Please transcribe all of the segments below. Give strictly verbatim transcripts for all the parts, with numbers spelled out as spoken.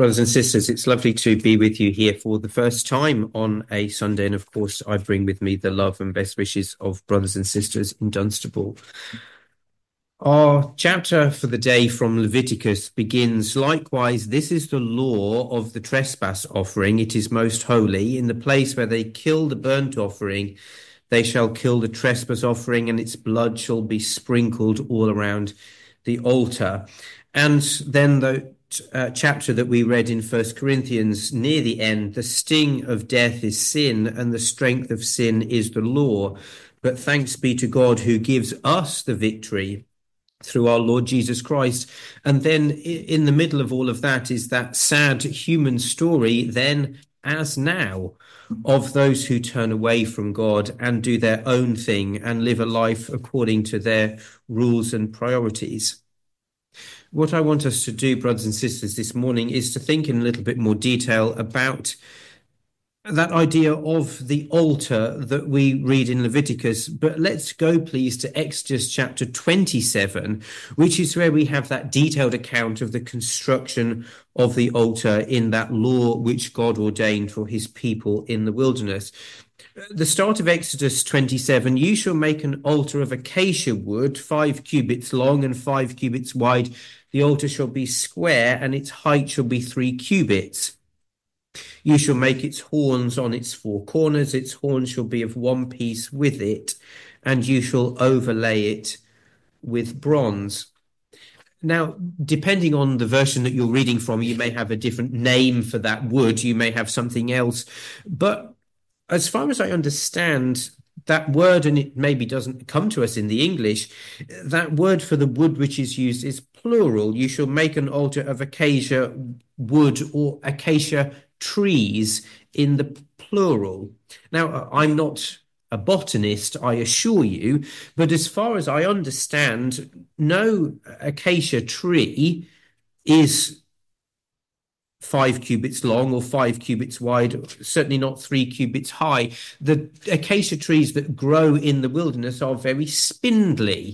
Brothers and sisters, it's lovely to be with you here for the first time on a Sunday. And of course, I bring with me the love and best wishes of brothers and sisters in Dunstable. Our chapter for the day from Leviticus begins, likewise, this is the law of the trespass offering. It is most holy. In the place where they kill the burnt offering, they shall kill the trespass offering, and its blood shall be sprinkled all around the altar. And then the Uh, chapter that we read in First Corinthians, near the end, the sting of death is sin, and the strength of sin is the law. But thanks be to God who gives us the victory through our Lord Jesus Christ. And then in the middle of all of that is that sad human story, then as now, of those who turn away from God and do their own thing and live a life according to their rules and priorities. What I want us to do, brothers and sisters, this morning is to think in a little bit more detail about that idea of the altar that we read in Leviticus. But let's go, please, to Exodus chapter twenty-seven, which is where we have that detailed account of the construction of the altar in that law which God ordained for his people in the wilderness. The start of Exodus twenty-seven, you shall make an altar of acacia wood, five cubits long and five cubits wide. The altar shall be square, and its height shall be three cubits. You shall make its horns on its four corners. Its horns shall be of one piece with it, and you shall overlay it with bronze. Now, depending on the version that you're reading from, you may have a different name for that wood. You may have something else. But as far as I understand, that word, and it maybe doesn't come to us in the English, that word for the wood which is used is plural. You shall make an altar of acacia wood or acacia trees in the plural. Now, I'm not a botanist, I assure you, but as far as I understand, no acacia tree is five cubits long or five cubits wide, certainly not three cubits high. The acacia trees that grow in the wilderness are very spindly.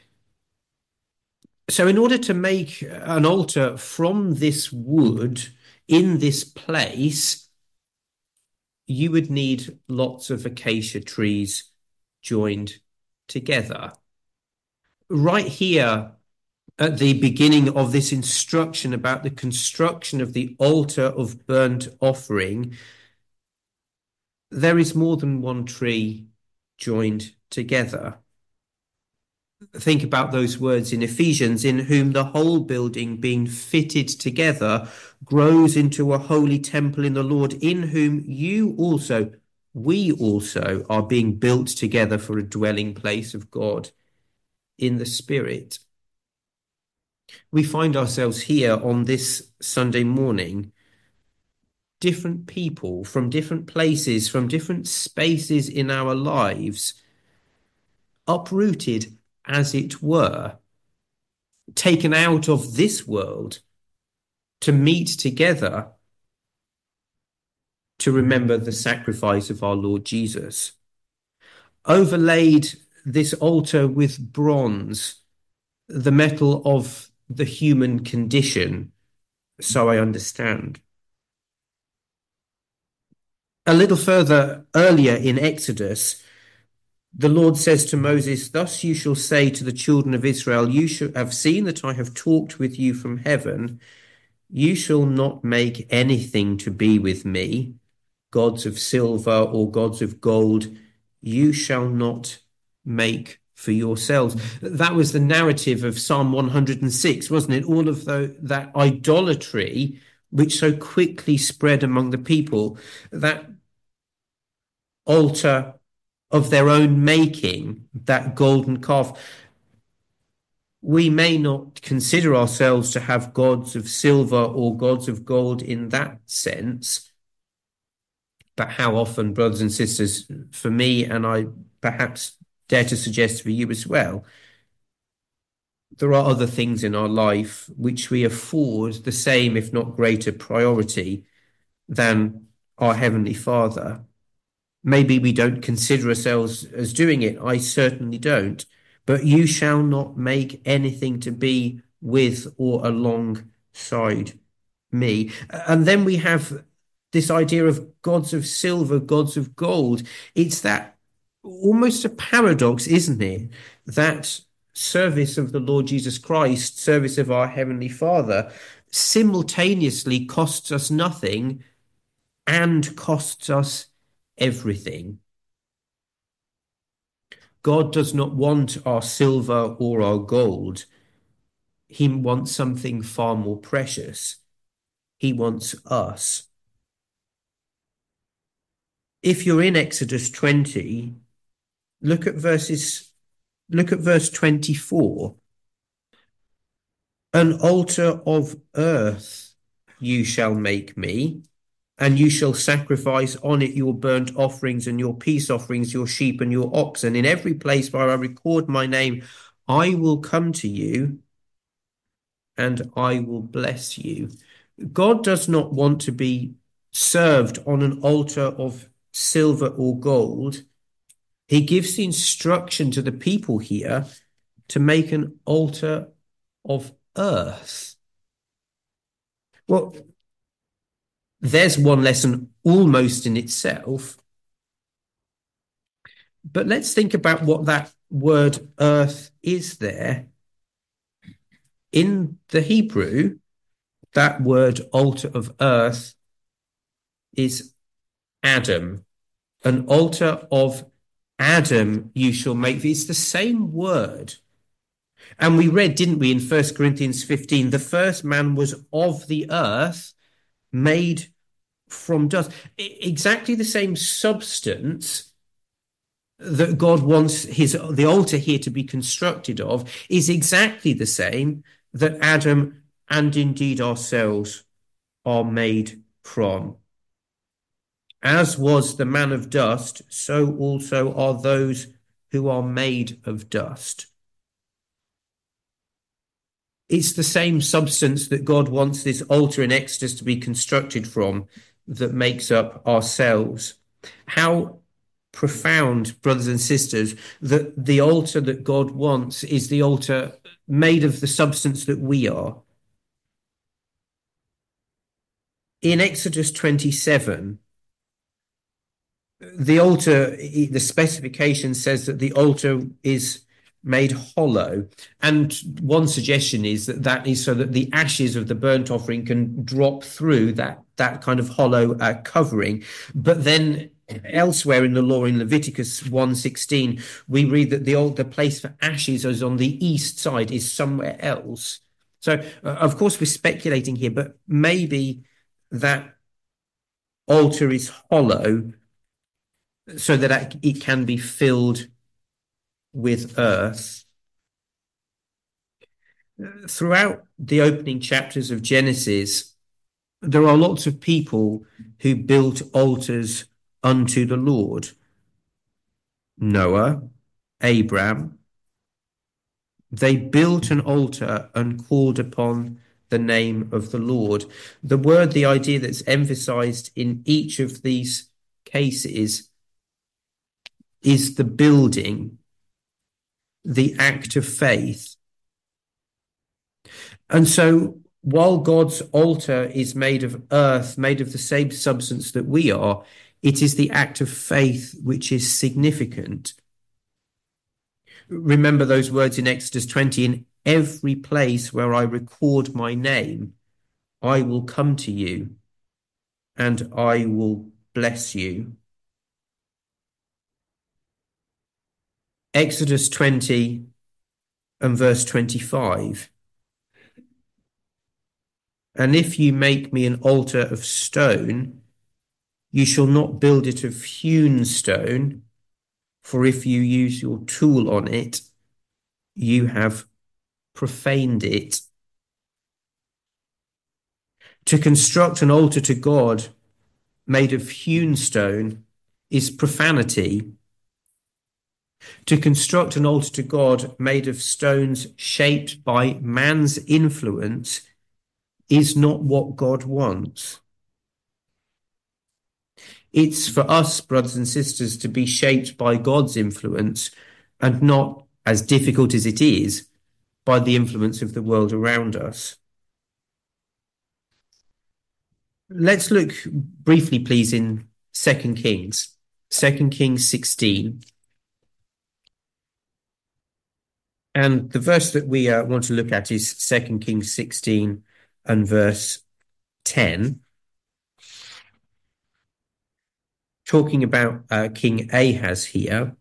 So in order to make an altar from this wood in this place, you would need lots of acacia trees joined together. Right here, at the beginning of this instruction about the construction of the altar of burnt offering, there is more than one tree joined together. Think about those words in Ephesians, in whom the whole building being fitted together grows into a holy temple in the Lord, in whom you also, we also are being built together for a dwelling place of God in the Spirit. We find ourselves here on this Sunday morning, different people from different places, from different spaces in our lives, uprooted, as it were, taken out of this world to meet together to remember the sacrifice of our Lord Jesus. Overlaid this altar with bronze, the metal of the human condition, so I understand. A little further earlier in Exodus, the Lord says to Moses, "Thus you shall say to the children of Israel, you shall have seen that I have talked with you from heaven. You shall not make anything to be with me, gods of silver or gods of gold. You shall not make for yourselves." That was the narrative of Psalm one hundred six, wasn't it? All of the, that idolatry which so quickly spread among the people, that altar of their own making, that golden calf. We may not consider ourselves to have gods of silver or gods of gold in that sense, but how often, brothers and sisters, for me, and I perhaps dare to suggest for you as well, there are other things in our life which we afford the same, if not greater, priority than our Heavenly Father. Maybe we don't consider ourselves as doing it. I certainly don't. But you shall not make anything to be with or alongside me. And then we have this idea of gods of silver, gods of gold. It's that almost a paradox, isn't it? That service of the Lord Jesus Christ, service of our Heavenly Father, simultaneously costs us nothing and costs us everything. God does not want our silver or our gold. He wants something far more precious. He wants us. If you're in Exodus twenty, look at verses, look at verse twenty-four. An altar of earth you shall make me, and you shall sacrifice on it your burnt offerings and your peace offerings, your sheep and your oxen. In every place where I record my name, I will come to you and I will bless you. God does not want to be served on an altar of silver or gold. He gives the instruction to the people here to make an altar of earth. Well, there's one lesson almost in itself. But let's think about what that word earth is there. In the Hebrew, that word altar of earth is Adam. An altar of Adam you shall make. It's the same word. And we read, didn't we, in First Corinthians fifteen, the first man was of the earth, made from dust. Exactly the same substance that God wants his the altar here to be constructed of is exactly the same that Adam and indeed ourselves are made from. As was the man of dust, so also are those who are made of dust. It's the same substance that God wants this altar in Exodus to be constructed from that makes up ourselves. How profound, brothers and sisters, that the altar that God wants is the altar made of the substance that we are. In Exodus twenty-seven, the altar, the specification says that the altar is made hollow. And one suggestion is that that is so that the ashes of the burnt offering can drop through that, that kind of hollow uh, covering. But then elsewhere in the law, in Leviticus one sixteen, we read that the old, the place for ashes is on the east side, is somewhere else. So, uh, of course, we're speculating here, but maybe that altar is hollow so that it can be filled with earth. Throughout the opening chapters of Genesis, there are lots of people who built altars unto the Lord. Noah, Abraham, they built an altar and called upon the name of the Lord. The word, the idea that's emphasized in each of these cases is the building, the act of faith. And so while God's altar is made of earth, made of the same substance that we are, it is the act of faith which is significant. Remember those words in Exodus twenty, in every place where I record my name, I will come to you and I will bless you. Exodus twenty and verse twenty-five. And if you make me an altar of stone, you shall not build it of hewn stone, for if you use your tool on it, you have profaned it. To construct an altar to God made of hewn stone is profanity. To construct an altar to God made of stones shaped by man's influence is not what God wants. It's for us, brothers and sisters, to be shaped by God's influence and not, as difficult as it is, by the influence of the world around us. Let's look briefly, please, in Second Kings, Second Kings sixteen. And the verse that we uh, want to look at is Second Kings sixteen and verse ten, talking about uh, King Ahaz here.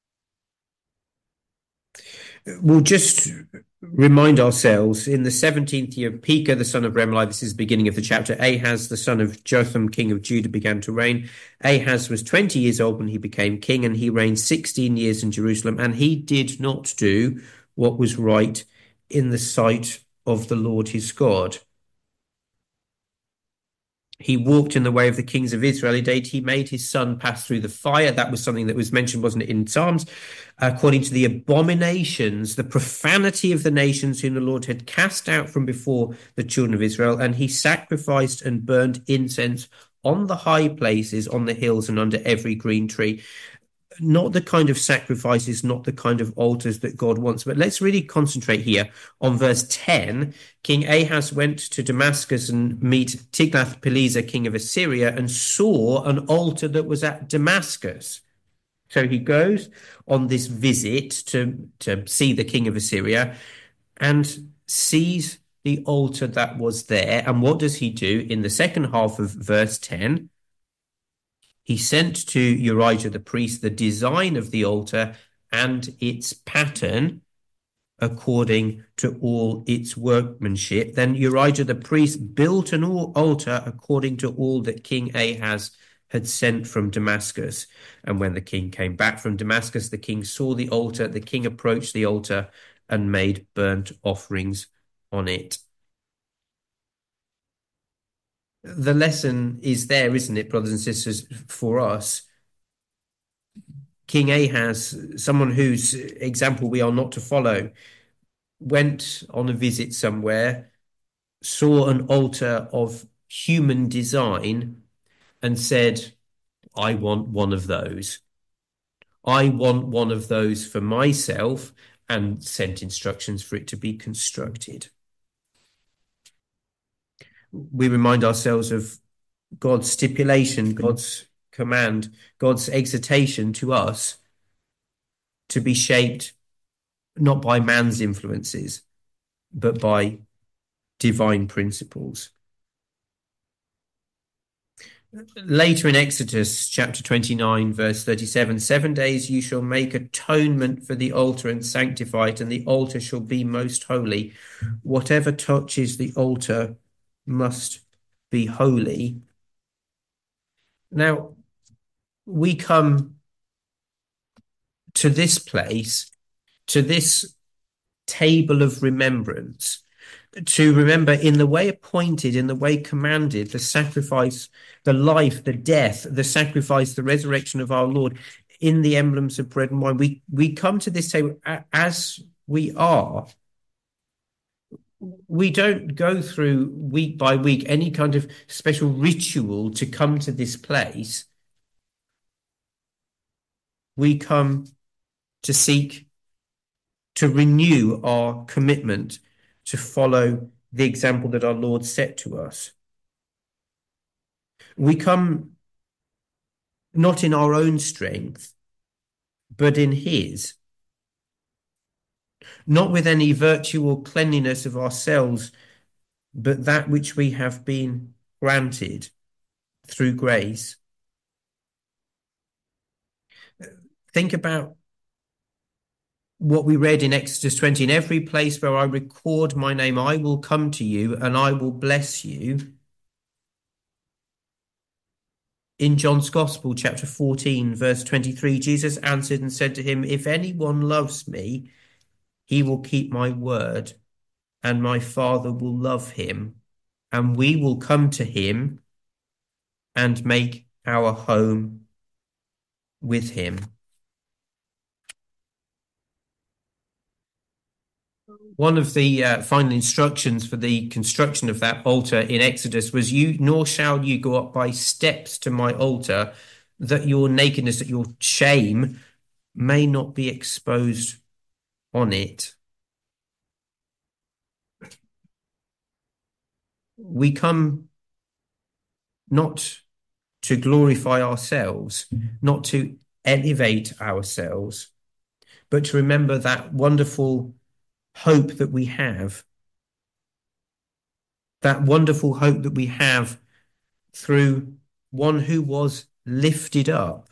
We'll just remind ourselves in the seventeenth year of Pekah, the son of Remaliah, this is the beginning of the chapter, Ahaz, the son of Jotham, king of Judah, began to reign. Ahaz was twenty years old when he became king, and he reigned sixteen years in Jerusalem, and he did not do what was right in the sight of the Lord his God. He walked in the way of the kings of Israel. He made his son pass through the fire. That was something that was mentioned, wasn't it, in Psalms? According to the abominations, the profanity of the nations whom the Lord had cast out from before the children of Israel. And he sacrificed and burned incense on the high places, on the hills, and under every green tree. Not the kind of sacrifices, not the kind of altars that God wants. But let's really concentrate here on verse ten. King Ahaz went to Damascus and meet Tiglath-Pileser, king of Assyria, and saw an altar that was at Damascus. So he goes on this visit to, to see the king of Assyria and sees the altar that was there. And what does he do in the second half of verse ten? He sent to Urijah the priest the design of the altar and its pattern according to all its workmanship. Then Urijah the priest built an altar according to all that King Ahaz had sent from Damascus. And when the king came back from Damascus, the king saw the altar. The king approached the altar and made burnt offerings on it. The lesson is there, isn't it, brothers and sisters, for us? King Ahaz, someone whose example we are not to follow, went on a visit somewhere, saw an altar of human design, and said, I want one of those. I want one of those for myself, and sent instructions for it to be constructed. We remind ourselves of God's stipulation, God's command, God's exhortation to us to be shaped not by man's influences, but by divine principles. Later in Exodus chapter twenty-nine, verse thirty-seven, seven days you shall make atonement for the altar and sanctify it, and the altar shall be most holy. Whatever touches the altar must be holy. Now, we come to this place, to this table of remembrance, to remember in the way appointed, in the way commanded, the sacrifice, the life, the death, the sacrifice, the resurrection of our Lord in the emblems of bread and wine. We, we come to this table as we are. We don't go through week by week any kind of special ritual to come to this place. We come to seek to renew our commitment to follow the example that our Lord set to us. We come not in our own strength, but in his. Not with any virtue or cleanliness of ourselves, but that which we have been granted through grace. Think about what we read in Exodus twenty. In every place where I record my name, I will come to you and I will bless you. In John's Gospel, chapter fourteen, verse twenty-three, Jesus answered and said to him, if anyone loves me, he will keep my word, and my Father will love him, and we will come to him and make our home with him. One of the uh, final instructions for the construction of that altar in Exodus was, you nor shall you go up by steps to my altar, that your nakedness, that your shame may not be exposed on it. We come not to glorify ourselves, not to elevate ourselves, but to remember that wonderful hope that we have, that wonderful hope that we have through one who was lifted up,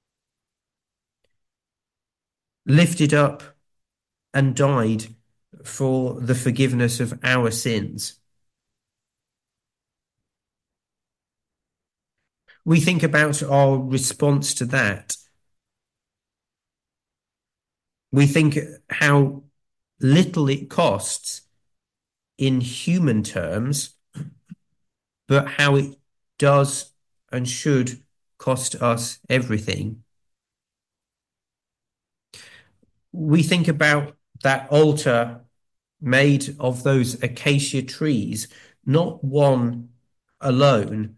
lifted up and died for the forgiveness of our sins. We think about our response to that. We think how little it costs in human terms, but how it does and should cost us everything. We think about that altar made of those acacia trees, not one alone,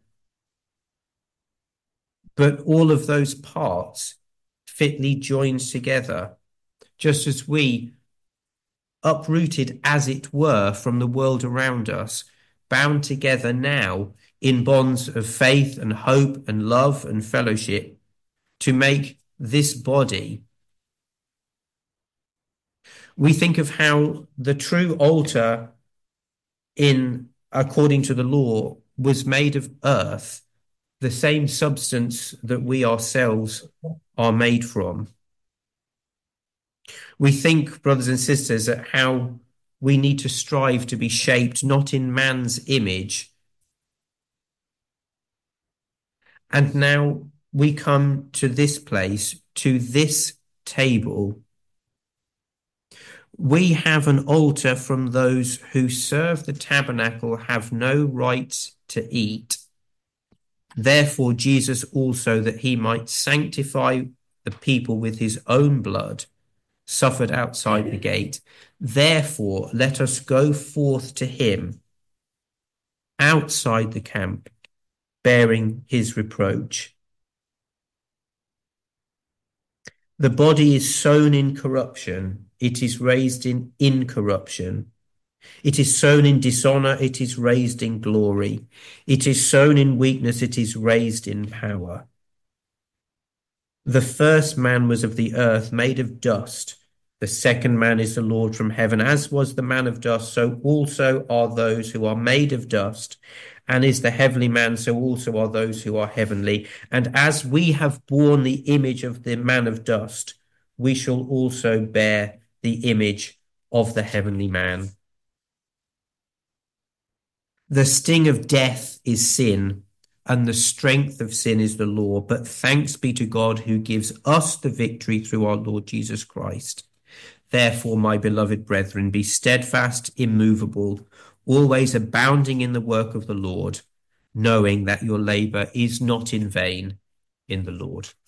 but all of those parts fitly joined together, just as we, uprooted as it were from the world around us, bound together now in bonds of faith and hope and love and fellowship to make this body. We think of how the true altar in according to the law was made of earth, the same substance that we ourselves are made from. We think, brothers and sisters, at how we need to strive to be shaped not in man's image. And now we come to this place, to this table. We have an altar from those who serve the tabernacle have no right to eat. Therefore, Jesus also, that he might sanctify the people with his own blood, suffered outside the gate. Therefore, let us go forth to him outside the camp, bearing his reproach. The body is sown in corruption, it is raised in incorruption. It is sown in dishonor, it is raised in glory. It is sown in weakness, it is raised in power. The first man was of the earth, made of dust. The second man is the Lord from heaven. As was the man of dust, so also are those who are made of dust. And is the heavenly man, so also are those who are heavenly. And as we have borne the image of the man of dust, we shall also bear the image of the heavenly man. The sting of death is sin, and the strength of sin is the law. But thanks be to God who gives us the victory through our Lord Jesus Christ. Therefore, my beloved brethren, be steadfast, immovable, always abounding in the work of the Lord, knowing that your labor is not in vain in the Lord.